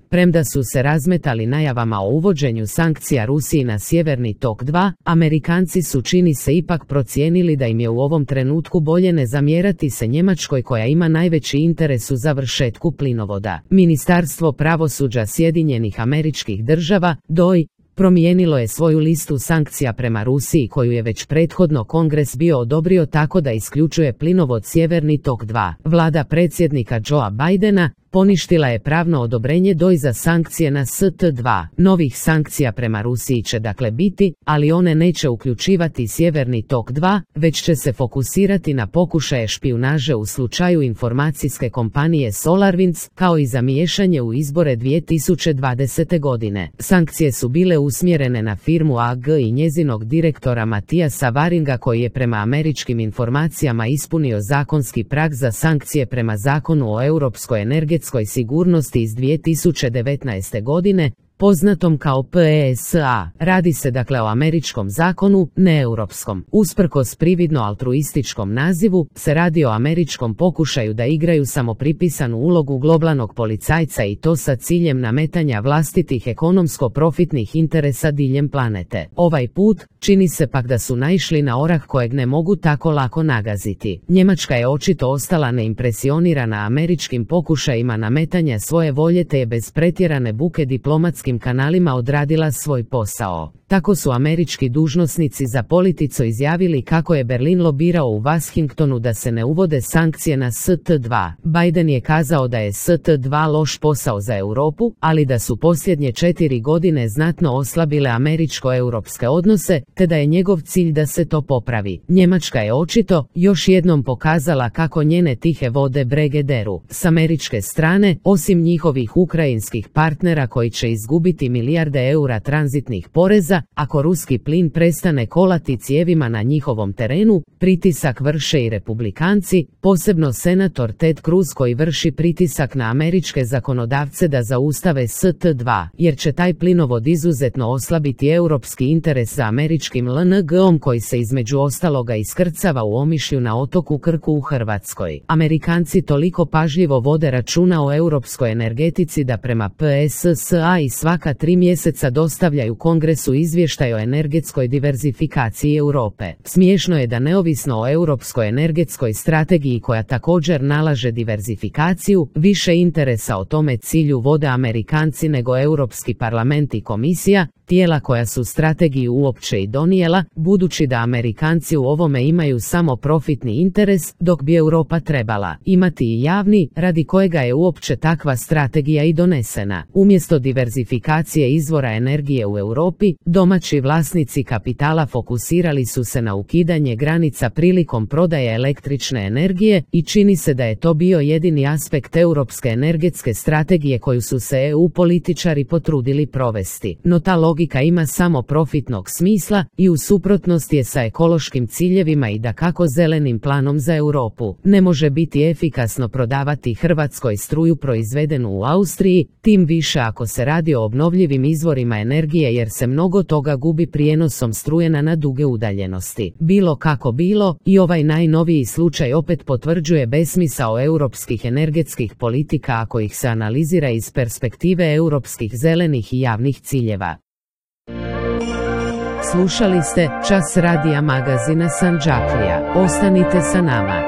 Premda su se razmetali najavama o uvođenju sankcija Rusiji na Sjeverni tok 2, Amerikanci su čini se ipak procijenili da im je u ovom trenutku bolje ne zamjerati se Njemačkoj koja ima najveći interes u završetku plinovoda. Ministarstvo pravosuđa Sjedinjenih Američkih Država, DOJ, promijenilo je svoju listu sankcija prema Rusiji koju je već prethodno Kongres bio odobrio tako da isključuje plinovod Sjeverni tok 2. Vlada predsjednika Joea Bidena poništila je pravno odobrenje DOJ za sankcije na ST2. Novih sankcija prema Rusiji će dakle biti, ali one neće uključivati Sjeverni tok 2, već će se fokusirati na pokušaje špijunaže u slučaju informacijske kompanije SolarWinds, kao i za miješanje u izbore 2020. godine. Sankcije su bile usmjerene na firmu AG i njezinog direktora Matijasa Varinga koji je prema američkim informacijama ispunio zakonski prag za sankcije prema Zakonu o europskoj energetskoj sigurnosti iz 2019. godine, poznatom kao PESA. Radi se dakle o američkom zakonu, ne europskom. Usprkos prividno altruističkom nazivu, se radi o američkom pokušaju da igraju samo pripisanu ulogu globalnog policajca i to sa ciljem nametanja vlastitih ekonomsko-profitnih interesa diljem planete. Ovaj put, čini se pak da su naišli na orah kojeg ne mogu tako lako nagaziti. Njemačka je očito ostala neimpresionirana američkim pokušajima nametanja svoje volje te je bez pretjerane buke diplomatski kanalima odradila svoj posao. Tako su američki dužnosnici za politicu izjavili kako je Berlin lobirao u Washingtonu da se ne uvode sankcije na ST2. Biden je kazao da je ST2 loš posao za Europu, ali da su posljednje 4 godine znatno oslabile američko-europske odnose, te da je njegov cilj da se to popravi. Njemačka je očito još jednom pokazala kako njene tihe vode brege deru. S američke strane, osim njihovih ukrajinskih partnera koji će izgubiti milijarde eura tranzitnih poreza, ako ruski plin prestane kolati cijevima na njihovom terenu, pritisak vrše i republikanci, posebno senator Ted Cruz koji vrši pritisak na američke zakonodavce da zaustave ST2, jer će taj plinovod izuzetno oslabiti europski interes za američkim LNG-om koji se između ostaloga iskrcava u Omišlju na otoku Krku u Hrvatskoj. Amerikanci toliko pažljivo vode računa o europskoj energetici da prema PSSA i svaka 3 mjeseca dostavljaju Kongresu izvještaj o energetskoj diverzifikaciji Europe. Smiješno je da neovisno o europskoj energetskoj strategiji koja također nalaže diverzifikaciju, više interesa o tome cilju vode Amerikanci nego Europski parlament i komisija, tijela koja su strategiju uopće i donijela, budući da Amerikanci u ovome imaju samo profitni interes, dok bi Europa trebala imati i javni, radi kojega je uopće takva strategija i donesena. Umjesto diverzifikacije izvora energije u Europi, domaći vlasnici kapitala fokusirali su se na ukidanje granica prilikom prodaje električne energije i čini se da je to bio jedini aspekt europske energetske strategije koju su se EU političari potrudili provesti. No ta logika ima samo profitnog smisla i u suprotnosti je sa ekološkim ciljevima i dakako zelenim planom za Europu. Ne može biti efikasno prodavati Hrvatskoj struju proizvedenu u Austriji, tim više ako se radi o obnovljivim izvorima energije jer se mnogo toga gubi prijenosom struje na duge udaljenosti. Bilo kako bilo, i ovaj najnoviji slučaj opet potvrđuje besmisao europskih energetskih politika ako ih se analizira iz perspektive europskih zelenih i javnih ciljeva. Slušali ste Čas radija magazina Sandžaklija. Ostanite sa nama.